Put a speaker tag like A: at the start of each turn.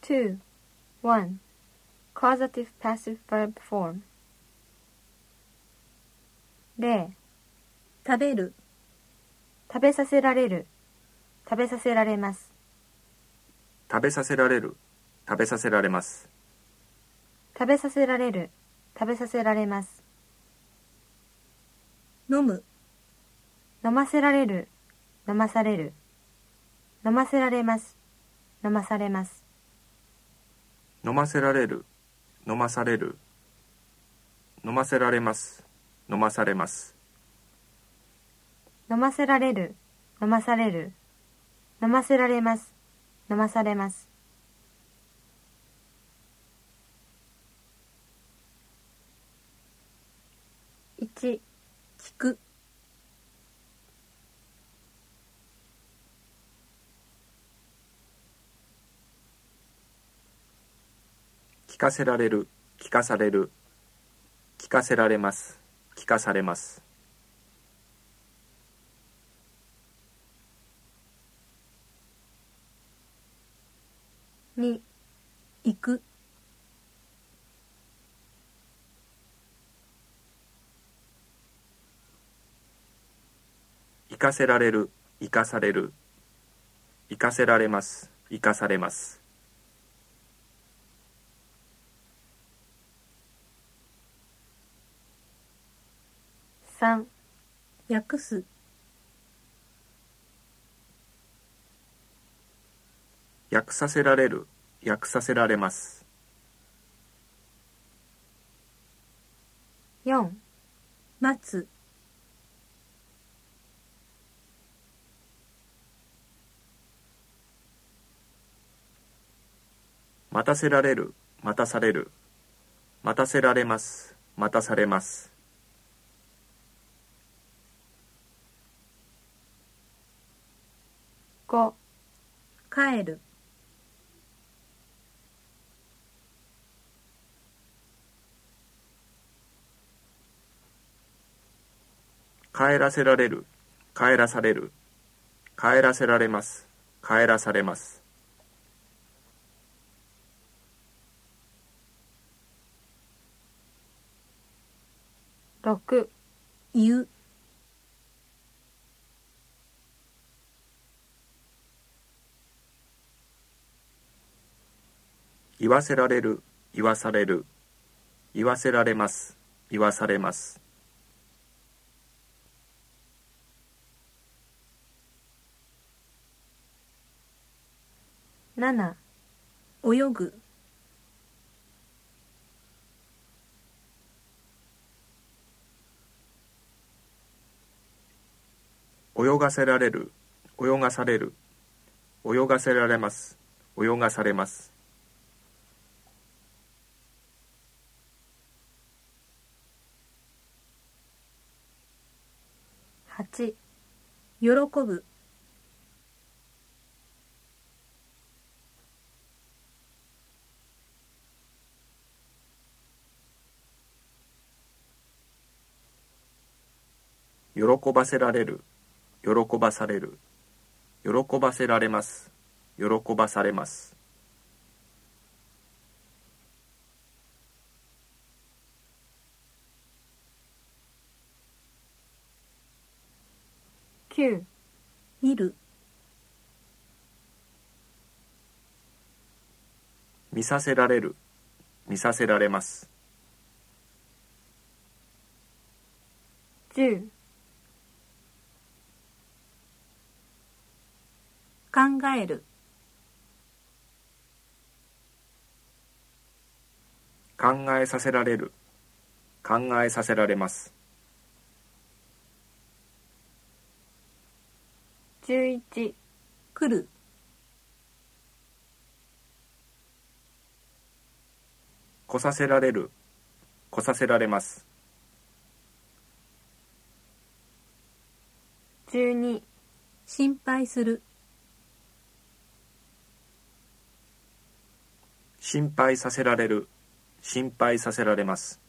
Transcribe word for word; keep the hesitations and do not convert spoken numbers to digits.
A: two. one. Causative passive verb form. 例、
B: 食べる、
A: 食べさせられる、食べさせられます。
C: 食べさせられる、食べさせられます。
A: 食べさせられる、食べさせられます。
B: 飲む、
A: 飲ませられる、飲まされる。飲ませられます、飲まされます。
C: 飲ませられる、飲まされる。飲ませられます、飲まされます。
A: 飲ませられる、飲まされる。飲ませられます、飲まされます。いち、
B: 聞く、
C: 聞かせられる、聞かされる。聞かせられます、聞かされます。
A: に、
B: 行く、
C: 行かせられる、行かされる。行かせられます、行かされます。
A: さん、
B: 訳す、
C: 訳させられる、訳させられます。
A: よん、
B: 待つ、
C: 待たせられる、待たされる。待たせられます、待たされます。
A: ご、
B: 帰る、
C: 帰らせられる、帰らされる。帰らせられます、帰らされます。
A: ろく、
B: 言う、
C: 言わせられる、言わされる。言わせられます、言わされます。
A: なな、
B: 泳ぐ、
C: 泳がせられる、泳がされる。泳がせられます、泳がされます。
A: はち、
B: 喜ぶ、
C: 喜ばせられる、喜ばされる。喜ばせられます、喜ばされます。
A: きゅう、
B: 見る、
C: 見させられる、見させられます。
A: じゅう、
B: 考える、
C: 考えさせられる、考えさせられます。
A: じゅういち、
B: 来る、
C: 来させられる、来させられます。
A: じゅうに、
B: 心配する、
C: 心配させられる、心配させられます。